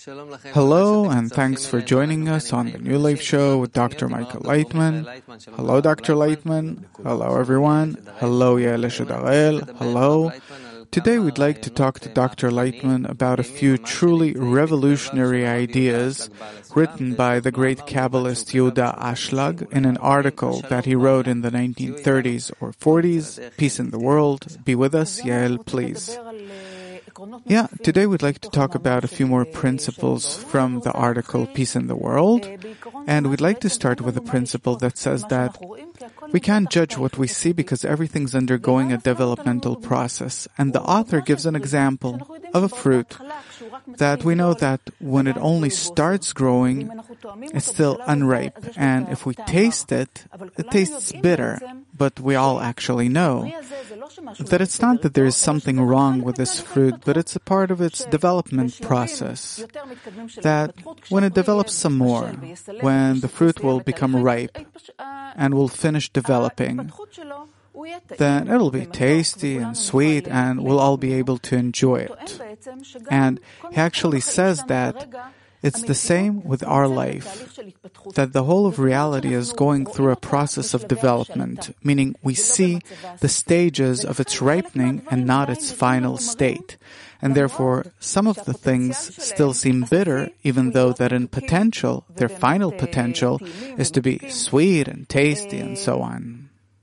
Hello, and thanks for joining us on the New Life Show with Dr. Michael Leitman. Hello, Dr. Leitman. Hello, everyone. Hello, Yael Shadarel. Hello. Today we'd like to talk to Dr. Leitman about a few truly revolutionary ideas written by the great Kabbalist Yehuda Ashlag in an article that he wrote in the 1930s or 40s, Peace in the World. Be with us, Yael, please. Yeah, today we'd like to talk about a few more principles from the article Peace in the World. And we'd like to start with a principle that says that we can't judge what we see because everything's undergoing a developmental process. And the author gives an example of a fruit that we know that when it only starts growing, it's still unripe. And if we taste it, it tastes bitter. But we all actually know that it's not that there is something wrong with this fruit, but it's a part of its development process. That when it develops some more, when the fruit will become ripe and will finish developing, then it'll be tasty and sweet and we'll all be able to enjoy it. And he actually says that it's the same with our life, that the whole of reality is going through a process of development, meaning we see the stages of its ripening and not its final state. And therefore, some of the things still seem bitter, even though that in potential, their final potential is to be sweet and tasty and so on.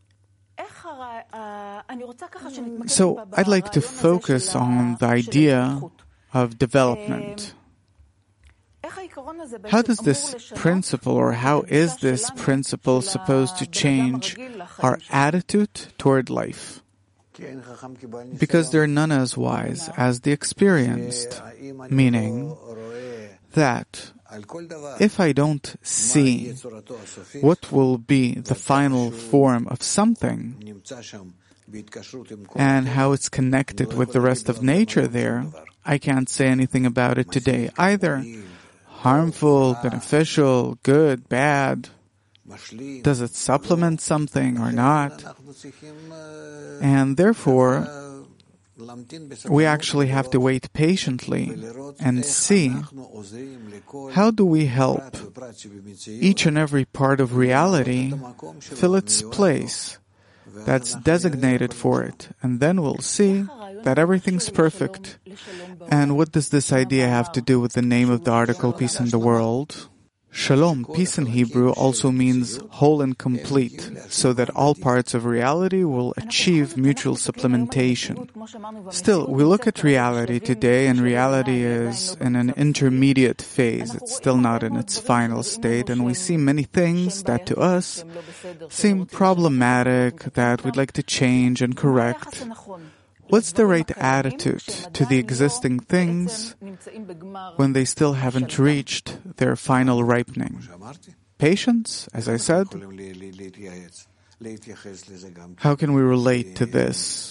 So I'd like to focus on the idea of development. How does this principle, or how is this principle supposed to change our attitude toward life? Because there are none as wise as the experienced, meaning that if I don't see what will be the final form of something and how it's connected with the rest of nature there, I can't say anything about it today either. Harmful, beneficial, good, bad. Does it supplement something or not? And therefore, we actually have to wait patiently and see how do we help each and every part of reality fill its place that's designated for it. And then we'll see that everything's perfect. And what does this idea have to do with the name of the article, Peace in the World? Shalom, peace in Hebrew, also means whole and complete, so that all parts of reality will achieve mutual supplementation. Still, we look at reality today, and reality is in an intermediate phase. It's still not in its final state, and we see many things that to us seem problematic, that we'd like to change and correct. What's the right attitude to the existing things when they still haven't reached their final ripening? Patience, as I said. How can we relate to this?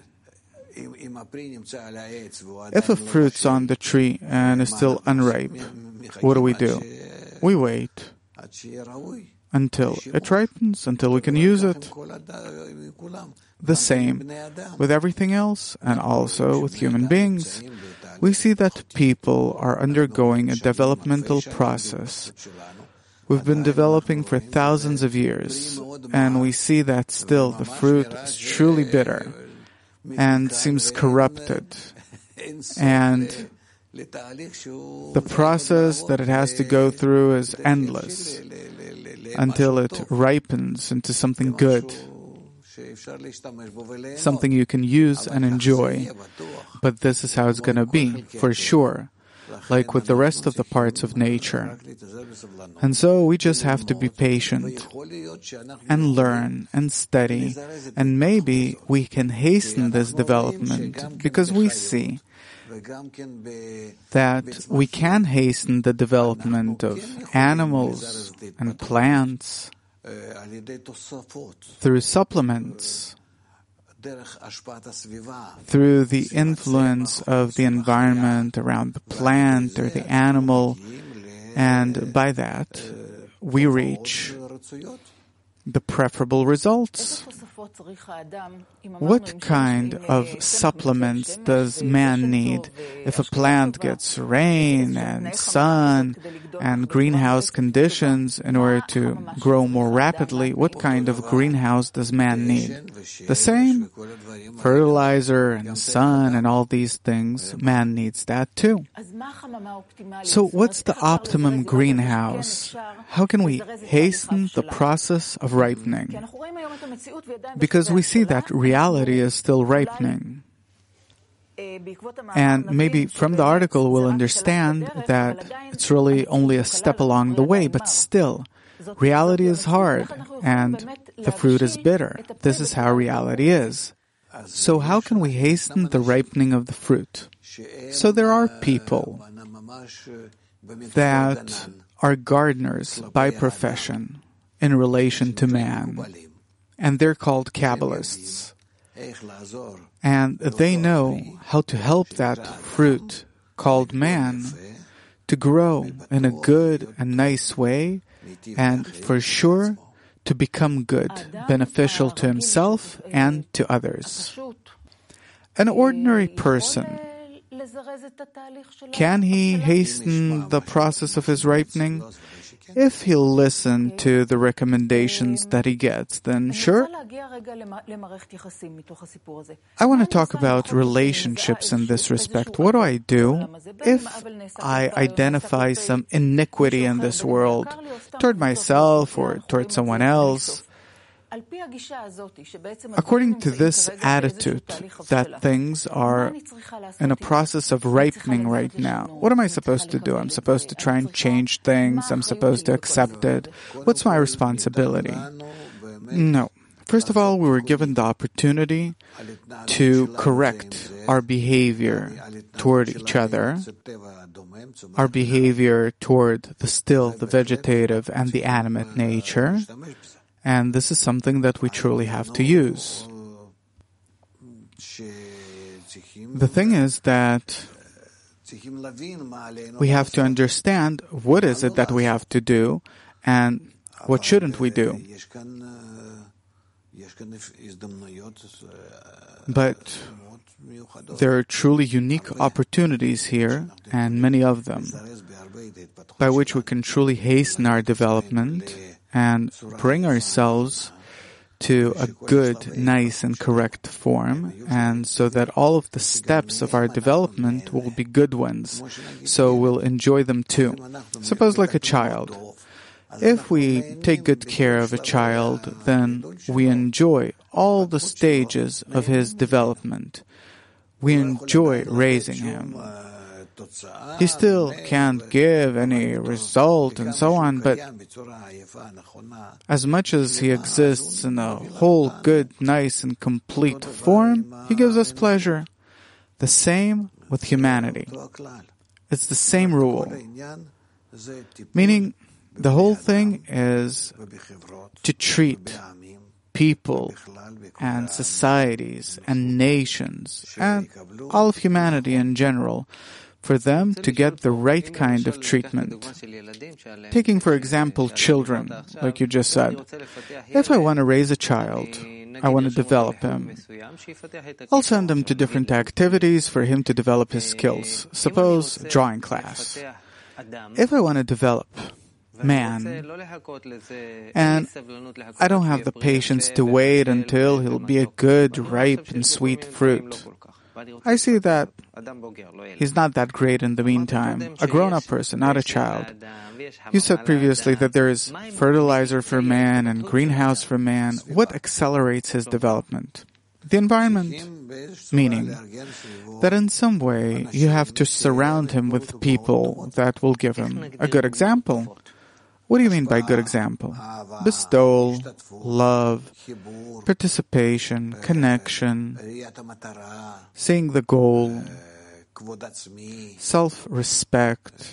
If a fruit's on the tree and is still unripe, what do? We wait until it ripens, until we can use it. The same with everything else, and also with human beings. We see that people are undergoing a developmental process. We've been developing for thousands of years, and we see that still the fruit is truly bitter and seems corrupted. And the process that it has to go through is endless until it ripens into something good, something you can use and enjoy. But this is how it's going to be, for sure, like with the rest of the parts of nature. And so we just have to be patient and learn and study, and maybe we can hasten this development because we see that we can hasten the development of animals and plants through supplements, through the influence of the environment around the plant or the animal, and by that we reach the preferable results. What kind of supplements does man need? If a plant gets rain and sun and greenhouse conditions in order to grow more rapidly, what kind of greenhouse does man need? The same. Fertilizer and sun and all these things, man needs that too. So what's the optimum greenhouse? How can we hasten the process of ripening? Because we see that reality is still ripening. And maybe from the article we'll understand that it's really only a step along the way, but still, reality is hard and the fruit is bitter. This is how reality is. So how can we hasten the ripening of the fruit? So there are people that are gardeners by profession in relation to man, and they're called Kabbalists. And they know how to help that fruit called man to grow in a good and nice way, and for sure to become good, beneficial to himself and to others. An ordinary person, can he hasten the process of his ripening? If he'll listen to the recommendations that he gets, then sure. I want to talk about relationships in this respect. What do I do if I identify some iniquity in this world toward myself or toward someone else? According to this attitude that things are in a process of ripening right now, what am I supposed to do? I'm supposed to try and change things. I'm supposed to accept it. What's my responsibility? No. First of all, we were given the opportunity to correct our behavior toward each other, our behavior toward the vegetative, and the animate nature. And this is something that we truly have to use. The thing is that we have to understand what is it that we have to do and what shouldn't we do. But there are truly unique opportunities here, and many of them, by which we can truly hasten our development and bring ourselves to a good, nice, and correct form, and so that all of the steps of our development will be good ones, so we'll enjoy them too. Suppose like a child. If we take good care of a child, then we enjoy all the stages of his development. We enjoy raising him. He still can't give any result and so on, but as much as he exists in a whole good, nice, and complete form, he gives us pleasure. The same with humanity. It's the same rule. Meaning, the whole thing is to treat people and societies and nations and all of humanity in general for them to get the right kind of treatment. Taking, for example, children, like you just said. If I want to raise a child, I want to develop him, I'll send him to different activities for him to develop his skills. Suppose drawing class. If I want to develop man, and I don't have the patience to wait until he'll be a good, ripe, and sweet fruit, I see that he's not that great in the meantime. A grown-up person, not a child. You said previously that there is fertilizer for man and greenhouse for man. What accelerates his development? The environment. Meaning that in some way you have to surround him with people that will give him a good example. What do you mean by good example? Bestowal, love, participation, connection, seeing the goal, self-respect,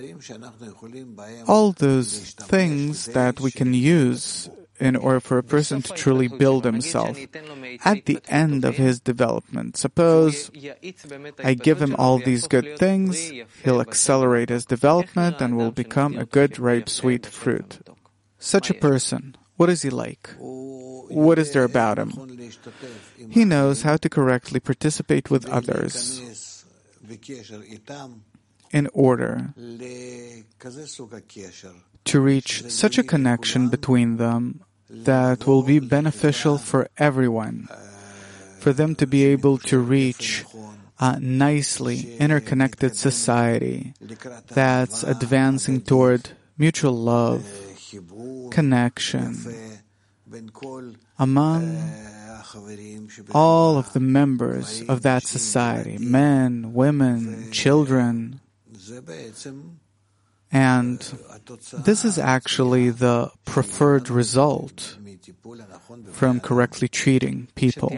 all those things that we can use in order for a person to truly build himself at the end of his development. Suppose I give him all these good things, he'll accelerate his development and will become a good, ripe, sweet fruit. Such a person, What is he like? What is there about him? He knows how to correctly participate with others in order to reach such a connection between them that will be beneficial for everyone, for them to be able to reach a nicely interconnected society that's advancing toward mutual love, connection among all of the members of that society, men, women, children. And this is actually the preferred result from correctly treating people.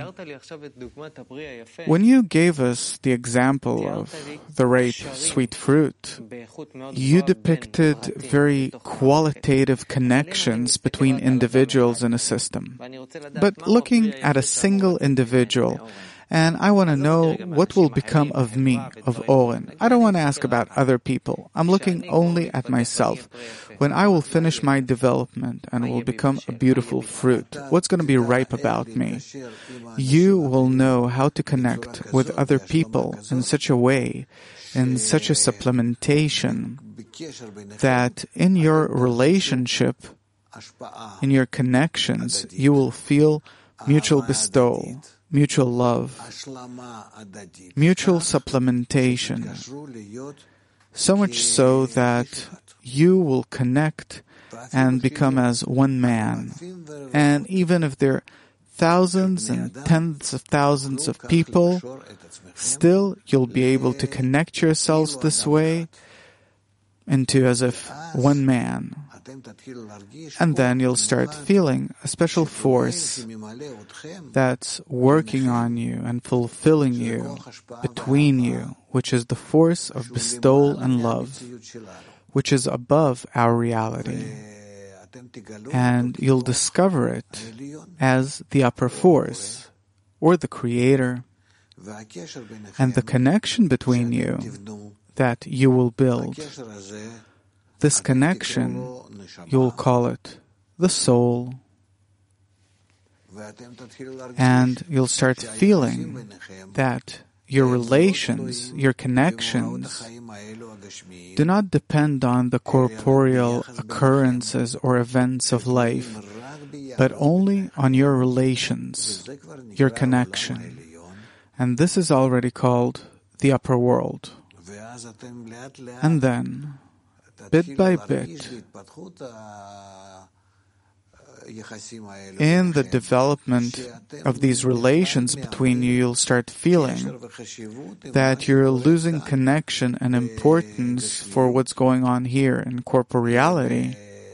When you gave us the example of the ripe sweet fruit, you depicted very qualitative connections between individuals in a system. But looking at a single individual, and I want to know what will become of me, of Oren. I don't want to ask about other people. I'm looking only at myself. When I will finish my development and will become a beautiful fruit, what's going to be ripe about me? You will know how to connect with other people in such a way, in such a supplementation, that in your relationship, in your connections, you will feel mutual bestowal, mutual love, mutual supplementation, so much so that you will connect and become as one man. And even if there are thousands and tens of thousands of people, still you'll be able to connect yourselves this way into as if one man. And then you'll start feeling a special force that's working on you and fulfilling you, between you, which is the force of bestowal and love, which is above our reality. And you'll discover it as the upper force, or the creator, and the connection between you that you will build. This connection, you'll call it the soul. And you'll start feeling that your relations, your connections, do not depend on the corporeal occurrences or events of life, but only on your relations, your connection. And this is already called the upper world. And then, bit by bit, in the development of these relations between you, you'll start feeling that you're losing connection and importance for what's going on here in corporeality,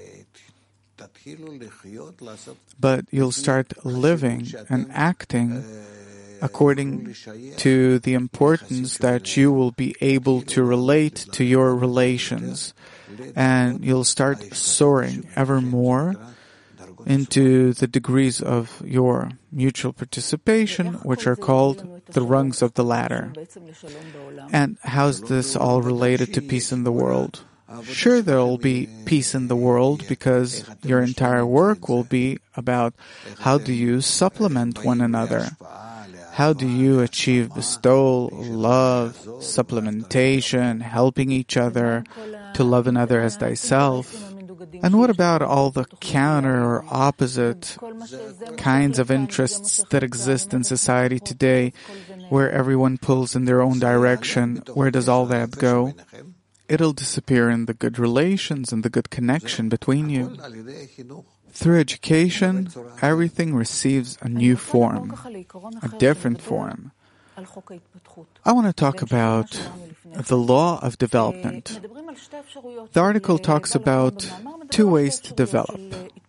but you'll start living and acting according to the importance that you will be able to relate to your relations, and you'll start soaring ever more into the degrees of your mutual participation, which are called the rungs of the ladder. And how's this all related to peace in the world? Sure, there will be peace in the world because your entire work will be about how do you supplement one another. How do you achieve bestowal, love, supplementation, helping each other, to love another as thyself? And what about all the counter or opposite kinds of interests that exist in society today, where everyone pulls in their own direction? Where does all that go? It'll disappear in the good relations and the good connection between you. Through education, everything receives a new form, a different form. I want to talk about the law of development. The article talks about two ways to develop.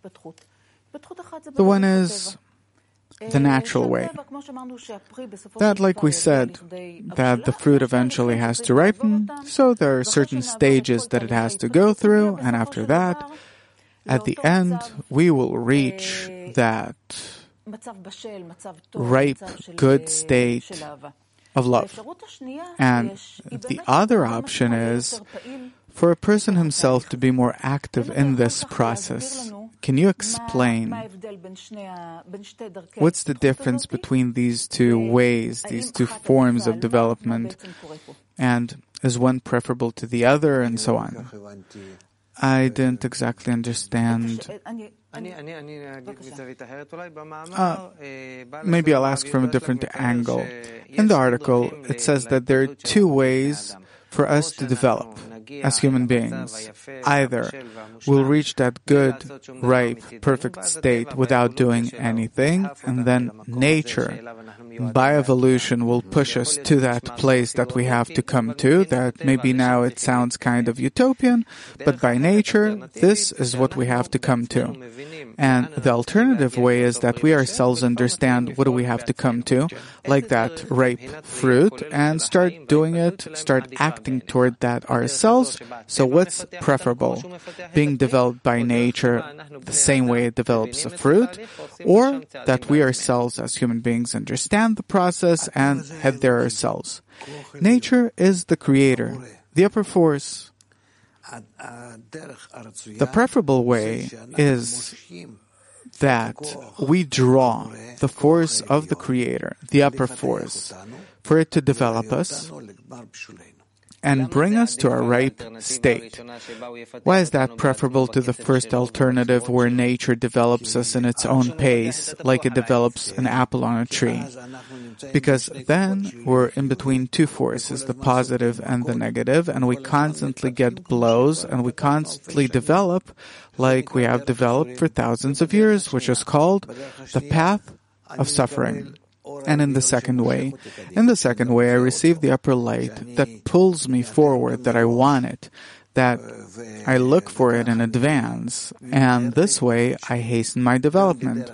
The one is the natural way. That, like we said, that the fruit eventually has to ripen, so there are certain stages that it has to go through, and after that, at the end, we will reach that ripe, good state of love. And the other option is for a person himself to be more active in this process, Can you explain what's the difference between these two ways, these two forms of development, and is one preferable to the other, and so on? I didn't exactly understand. Maybe I'll ask from a different angle. In the article, it says that there are two ways for us to develop as human beings. Either we'll reach that good, ripe, perfect state without doing anything, and then nature, by evolution, will push us to that place that we have to come to, that maybe now it sounds kind of utopian, but by nature, this is what we have to come to. And the alternative way is that we ourselves understand what do we have to come to, like that ripe fruit, and start doing it, start acting toward that ourselves. So what's preferable? Being developed by nature the same way it develops a fruit, or that we ourselves as human beings understand the process and head there ourselves? Nature is the creator, the upper force. The preferable way is that we draw the force of the creator, the upper force, for it to develop us and bring us to a ripe state. Why is that preferable to the first alternative, where nature develops us in its own pace, like it develops an apple on a tree? Because then we're in between two forces, the positive and the negative, and we constantly get blows, and we constantly develop like we have developed for thousands of years, which is called the path of suffering. And in the second way, I receive the upper light that pulls me forward, that I want it, that I look for it in advance, and this way I hasten my development,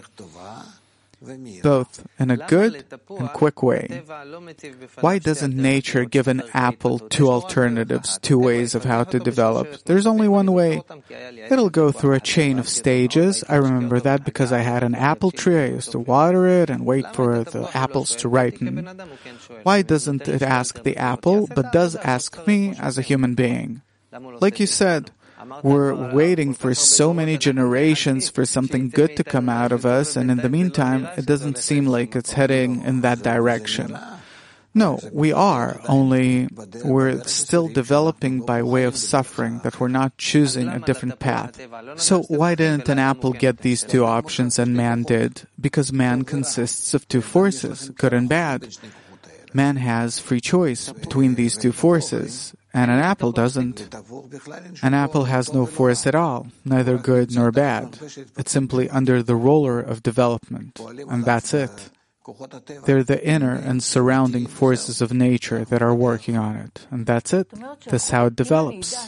both in a good and quick way. Why doesn't nature give an apple two alternatives, two ways of how to develop? There's only one way. It'll go through a chain of stages. I remember that because I had an apple tree. I used to water it and wait for the apples to ripen. Why doesn't it ask the apple, but does ask me as a human being? Like you said, we're waiting for so many generations for something good to come out of us, and in the meantime, it doesn't seem like it's heading in that direction. No, we are, only we're still developing by way of suffering, that we're not choosing a different path. So why didn't an apple get these two options and man did? Because man consists of two forces, good and bad. Man has free choice between these two forces, and an apple doesn't. An apple has no force at all, neither good nor bad. It's simply under the roller of development, and that's it. They're the inner and surrounding forces of nature that are working on it, and that's it. That's how it develops.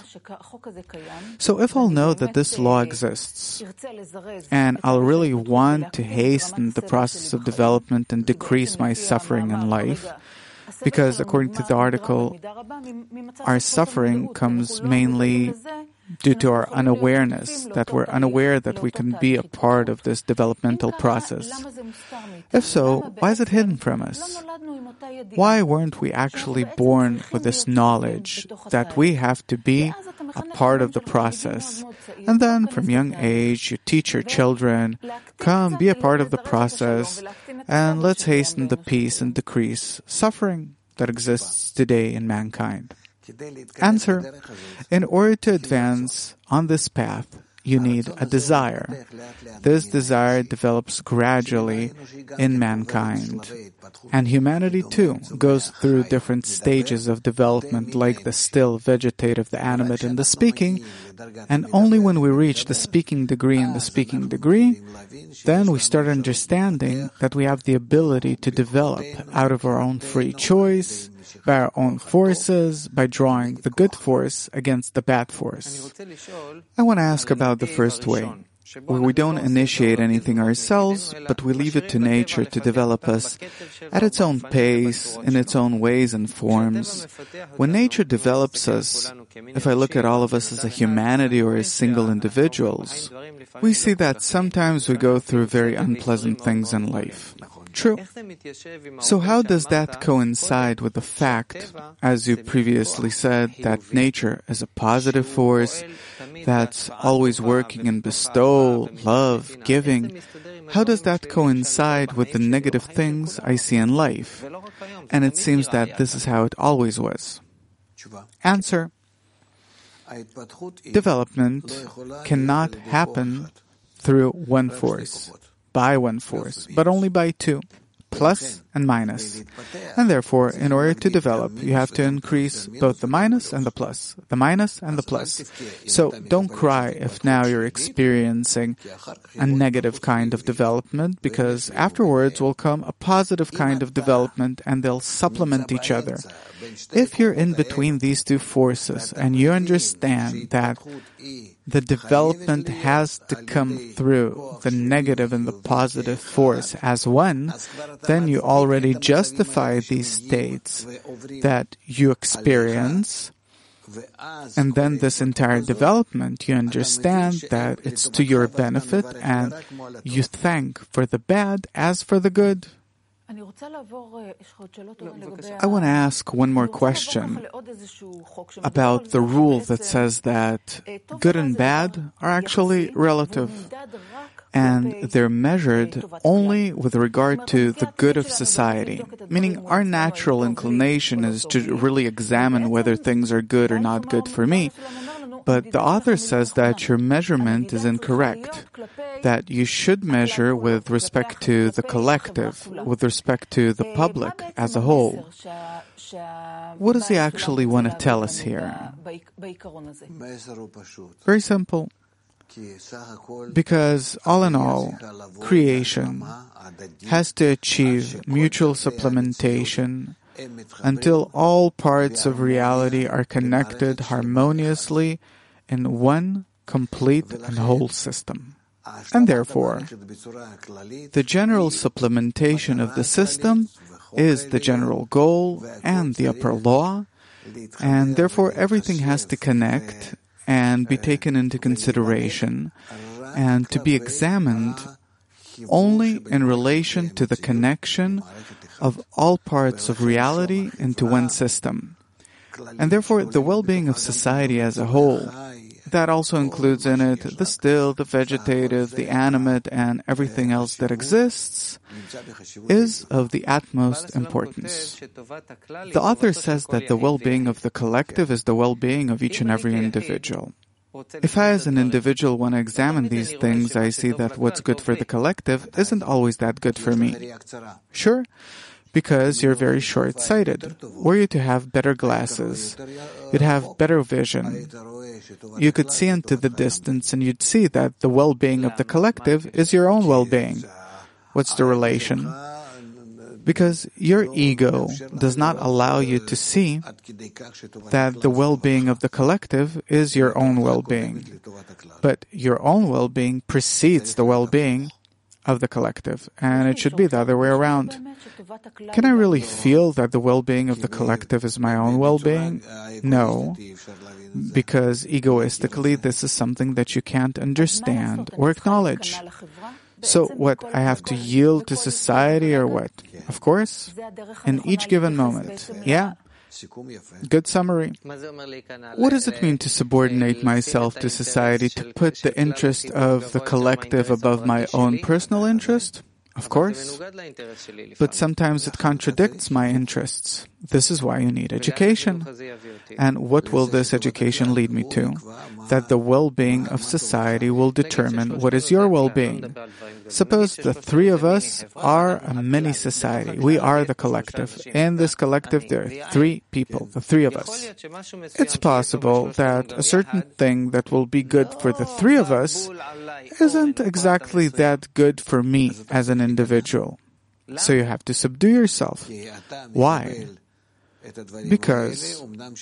So if I'll know that this law exists, and I'll really want to hasten the process of development and decrease my suffering in life, because according to the article, our suffering comes mainly due to our unawareness, that we're unaware that we can be a part of this developmental process. If so, why is it hidden from us? Why weren't we actually born with this knowledge that we have to be a part of the process? And then from young age, you teach your children, come, be a part of the process, and let's hasten the peace and decrease suffering that exists today in mankind. Answer: in order to advance on this path, you need a desire. This desire develops gradually in mankind. And humanity, too, goes through different stages of development, like the still, vegetative, the animate, and the speaking. And only when we reach the speaking degree and the speaking degree, then we start understanding that we have the ability to develop out of our own free choice, by our own forces, by drawing the good force against the bad force. I want to ask about the first way, where we don't initiate anything ourselves, but we leave it to nature to develop us at its own pace, in its own ways and forms. When nature develops us, if I look at all of us as a humanity or as single individuals, we see that sometimes we go through very unpleasant things in life. True. So how does that coincide with the fact, as you previously said, that nature is a positive force that's always working in bestow, love, giving? How does that coincide with the negative things I see in life? And it seems that this is how it always was. Answer: development cannot happen through one force, by one force, but only by two, plus and minus. And therefore, in order to develop, you have to increase both the minus and the plus, the minus and the plus. So don't cry if now you're experiencing a negative kind of development, because afterwards will come a positive kind of development and they'll supplement each other. If you're in between these two forces and you understand that the development has to come through the negative and the positive force as one, then you already justify these states that you experience, and then this entire development, you understand that it's to your benefit and you thank for the bad as for the good. I want to ask one more question about the rule that says that good and bad are actually relative, and they're measured only with regard to the good of society. Meaning, our natural inclination is to really examine whether things are good or not good for me. But the author says that your measurement is incorrect, that you should measure with respect to the collective, with respect to the public as a whole. What does he actually want to tell us here? Very simple. Because all in all, creation has to achieve mutual supplementation until all parts of reality are connected harmoniously in one complete and whole system. And therefore, the general supplementation of the system is the general goal and the upper law, and therefore everything has to connect and be taken into consideration and to be examined only in relation to the connection of all parts of reality into one system. And therefore, the well-being of society as a whole, that also includes in it the still, the vegetative, the animate, and everything else that exists, is of the utmost importance. The author says that the well-being of the collective is the well-being of each and every individual. If I as an individual want to examine these things, I see that what's good for the collective isn't always that good for me. Sure, because you're very short-sighted. Were you to have better glasses, you'd have better vision. You could see into the distance and you'd see that the well-being of the collective is your own well-being. What's the relation? Because your ego does not allow you to see that the well-being of the collective is your own well-being. But your own well-being precedes the well-being of the collective, and it should be the other way around. Can I really feel that the well-being of the collective is my own well-being? No, because egoistically this is something that you can't understand or acknowledge. So what, I have to yield to society or what? Of course, in each given moment. Yeah. Good summary. What does it mean to subordinate myself to society, to put the interest of the collective above my own personal interest? Of course. But sometimes it contradicts my interests. This is why you need education. And what will this education lead me to? That the well-being of society will determine what is your well-being. Suppose the three of us are a mini society. We are the collective. In this collective, there are three people, the three of us. It's possible that a certain thing that will be good for the three of us isn't exactly that good for me as an individual. So you have to subdue yourself. Why? Because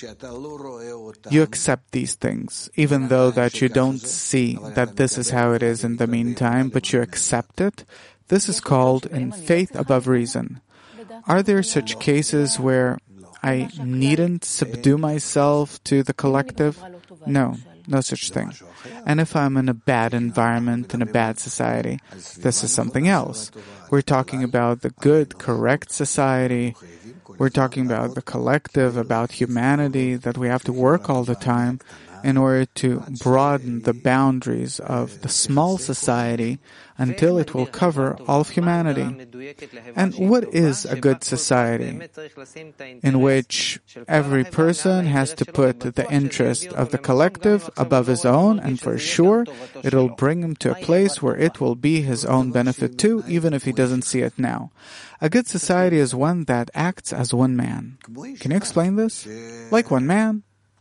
you accept these things, even though that you don't see that this is how it is in the meantime, but you accept it. This is called in faith above reason. Are there such cases where I needn't subdue myself to the collective? No. No such thing. And if I'm in a bad environment, in a bad society, this is something else. We're talking about the good, correct society. We're talking about the collective, about humanity, that we have to work all the time in order to broaden the boundaries of the small society until it will cover all of humanity. And what is a good society? In which every person has to put the interest of the collective above his own, and for sure it will bring him to a place where it will be his own benefit too, even if he doesn't see it now. A good society is one that acts as one man. Can you explain this? Like one man.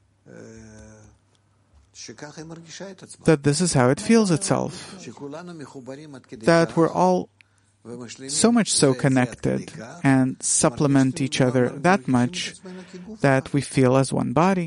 That this is how it feels itself. That we're all so much so connected and supplement each other that much that we feel as one body.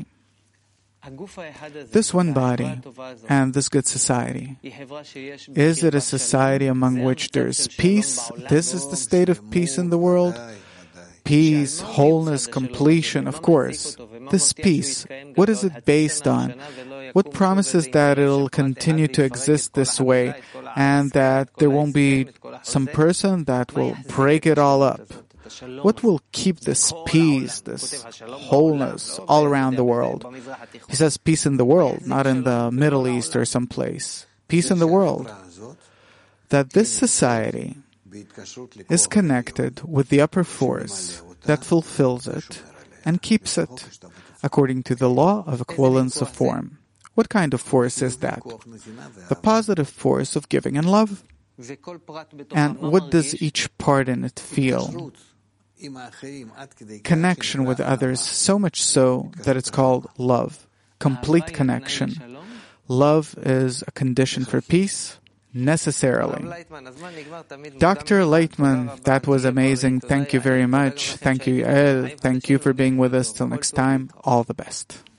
This one body and this good society, is it a society among which there is peace? This is the state of peace in the world? Peace, wholeness, completion, of course. This peace, what is it based on? What promises that it'll continue to exist this way and that there won't be some person that will break it all up? What will keep this peace, this wholeness all around the world? He says peace in the world, not in the Middle East or someplace. Peace in the world. That this society is connected with the upper force that fulfills it and keeps it according to the law of equivalence of form. What kind of force is that? The positive force of giving and love. And what does each part in it feel? Connection with others, so much so that it's called love. Complete connection. Love is a condition for peace. Necessarily. Dr. Leitman, that was amazing. Thank you very much. Thank you, Yael. Thank you for being with us. Till next time, all the best.